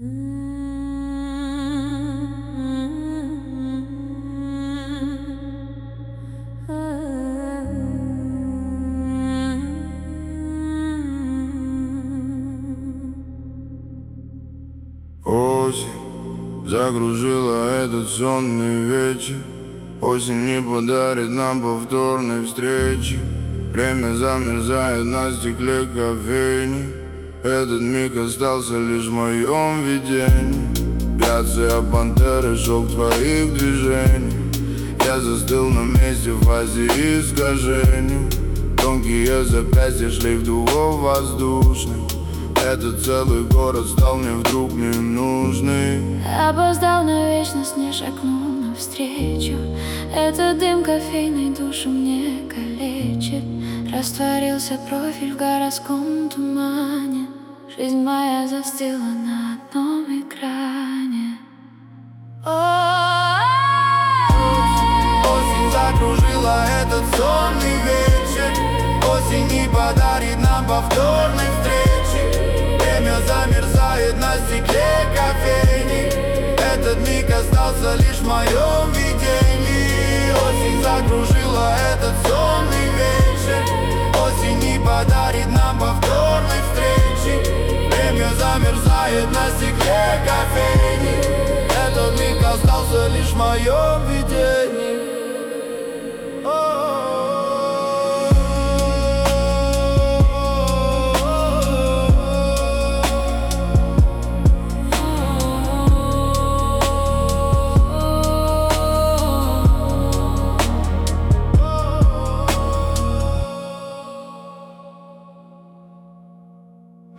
Осень закружила этот сонный вечер. Осень не подарит нам повторной встречи. Время замерзает на стекле кофейни. Этот миг остался лишь в моем видении. Грация пантеры, шок твоих движений. Я застыл на месте в фазе искажений. Тонкие запястья, шлейф духов воздушный. Этот целый город стал мне вдруг не нужный. Опоздал на вечность, не шагнул навстречу. Этот дым кофейной душу мне калечит. Растворился профиль в городском тумане. Жизнь моя застыла на одном экране. Осень закружила этот сонный вечер. Осень не подарит нам повторной встречи. Время замерзает на стекле кофейни. Этот миг остался лишь в моем видении. Осень закружила этот сонный вечер. Осень не подарит нам повторной встречи. Время замерзает на стекле кофейни. Этот миг остался лишь в моем видении.